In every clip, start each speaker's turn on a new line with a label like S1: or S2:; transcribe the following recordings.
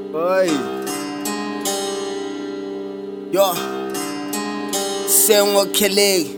S1: Oi. Yo. Sengo Kelly.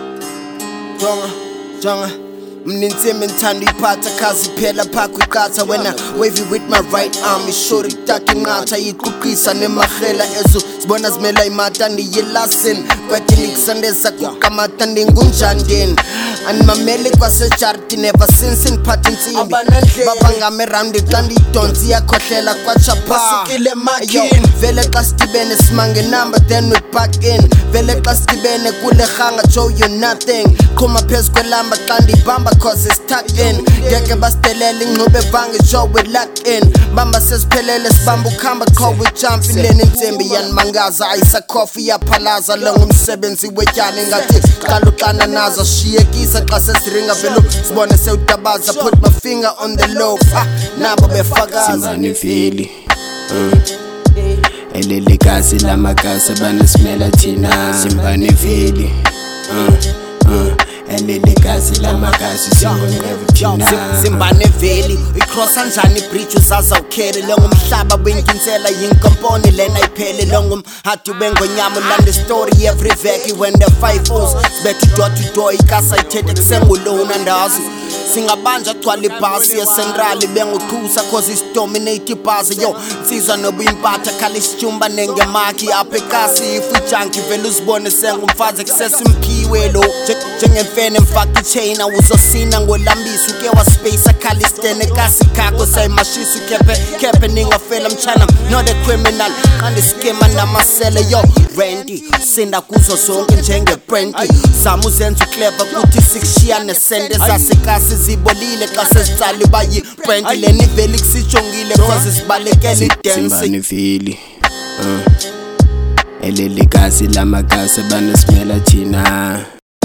S1: Jonga. Mnintseme ngithanda uyiphatha khazi phela phakho iqatha wena wavy with my right arm ishori kutaka inqatha yiquqisa nemahela ezo sibona zimela imata niyilasin kwathi nikusandeza kukamata ningunjandeni animamele kwasejardin ever since ngiphatha insimbi baba ngame round xa ndiyidonsi iyakhohlela kwachapha vele xa sidibene simange number then we back in vele xa sidibene kule hanga show you nothing khoma phezu kwelamba xa ndibamba cause it's tucked in ngeke basitelele ingxube vange show we lock in bamba sesiphelele sibamba ukhamba call we jumping leni insimbi yanimangaza ayisakhofi yaphalaza lo ngumsebenzi wetyala ngathi qala uqana nazo shiyekisa xa sesiringa velo sibone sewudabaza put my finger on the low nabo befakaza
S2: Simbane veli elele kasi lamakasi banasimela thina Simbane veli elele kasi lamakasi singonqeve thina
S1: Simbane veli icrossa njani bridge uzaza ukhele lo ngumhlaba wenkinsela yinkomponi lena iphele lo ngumhadi wengonyama lande story every veki when the 5-0s bethu door to door ikasa ithethe kusengulona ndazi singabanja gcwala ibhasi yecentrali benguqhusa cause is dominate ibhasi yo nsizwa nobuyimpatha khala isijumba nengemaki apha ekasi ifujunkie vele uzibone sengumfazi kusesimphiwe lo njengemfene mfaka ichain awuzosina ngolambisa uke waspace akhala istene kasi khakho sayimashisa ukephe ningafela mchana not a criminal kanti skema namasele yo Randy sinda kuzo zonke njengebrandi zama uzenza uclever kuthi sikushiya nesende zasekasi zibolile xa sesitsali bayi brand leni veli kusijongile cause sibalekela idance
S2: Simbane veli elele kasi lamakasi banasimela thina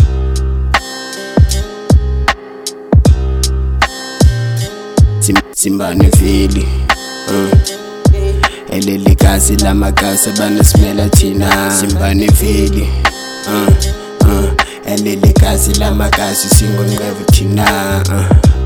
S2: Simbane veli elele kasi lamakasi banasimela thina Simbane veli elele kasi lamakasi singonqeve thina